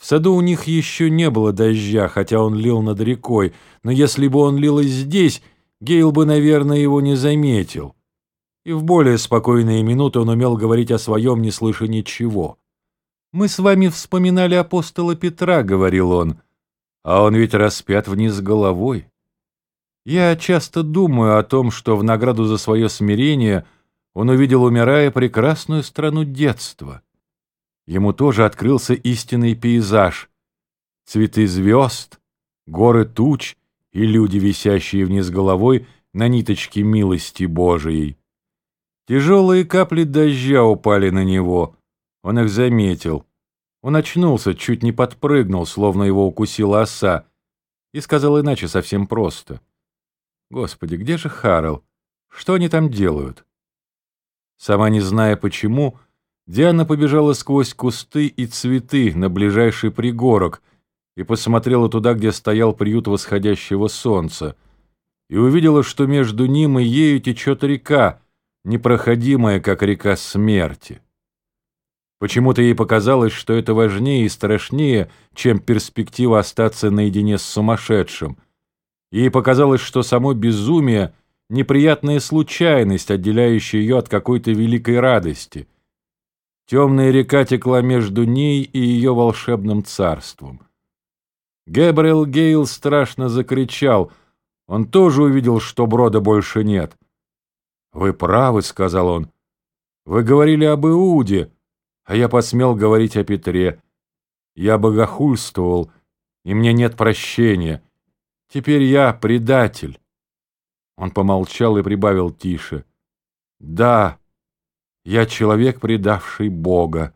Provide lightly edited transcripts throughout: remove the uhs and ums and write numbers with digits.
В саду у них еще не было дождя, хотя он лил над рекой, но если бы он лил и здесь, Гейл бы, наверное, его не заметил. И в более спокойные минуты он умел говорить о своем, не слыша ничего. «Мы с вами вспоминали апостола Петра», — говорил он, — «а он ведь распят вниз головой. Я часто думаю о том, что в награду за свое смирение он увидел, умирая, прекрасную страну детства. Ему тоже открылся истинный пейзаж. Цветы звезд, горы туч и люди, висящие вниз головой на ниточке милости Божией. Тяжелые капли дождя упали на него. Он их заметил. Он очнулся, чуть не подпрыгнул, словно его укусила оса, и сказал иначе совсем просто. «Господи, где же Харрел? Что они там делают?» Сама не зная почему, Диана побежала сквозь кусты и цветы на ближайший пригорок и посмотрела туда, где стоял приют восходящего солнца, и увидела, что между ним и ею течет река, непроходимая, как река смерти. Почему-то ей показалось, что это важнее и страшнее, чем перспектива остаться наедине с сумасшедшим. Ей показалось, что само безумие — неприятная случайность, отделяющая ее от какой-то великой радости. Темная река текла между ней и ее волшебным царством. Гэбриэл Гейл страшно закричал. Он тоже увидел, что брода больше нет. «Вы правы», — сказал он. «Вы говорили об Иуде, а я посмел говорить о Петре. Я богохульствовал, и мне нет прощения. Теперь я предатель». Он помолчал и прибавил тише. «Да, я человек, предавший Бога».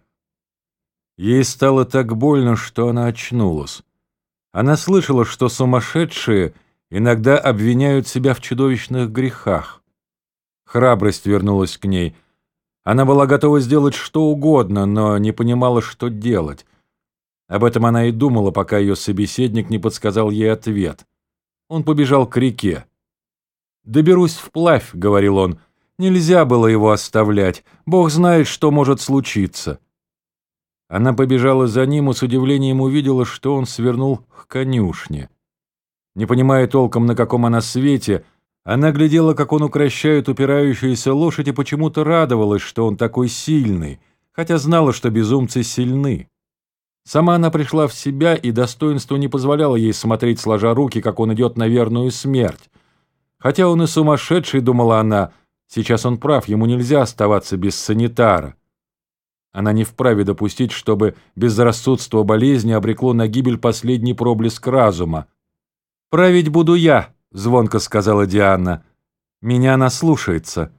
Ей стало так больно, что она очнулась. Она слышала, что сумасшедшие иногда обвиняют себя в чудовищных грехах. Храбрость вернулась к ней. Она была готова сделать что угодно, но не понимала, что делать. Об этом она и думала, пока ее собеседник не подсказал ей ответ. Он побежал к реке. «Доберусь вплавь», — говорил он. «Нельзя было его оставлять. Бог знает, что может случиться». Она побежала за ним и с удивлением увидела, что он свернул к конюшне. Не понимая толком, на каком она свете, она глядела, как он укрощает упирающуюся лошадь, и почему-то радовалась, что он такой сильный, хотя знала, что безумцы сильны. Сама она пришла в себя, и достоинство не позволяло ей смотреть, сложа руки, как он идет на верную смерть. Хотя он и сумасшедший, думала она, сейчас он прав, ему нельзя оставаться без санитара. Она не вправе допустить, чтобы безрассудство болезни обрекло на гибель последний проблеск разума. «Править буду я», — звонко сказала Диана. «Меня она слушается».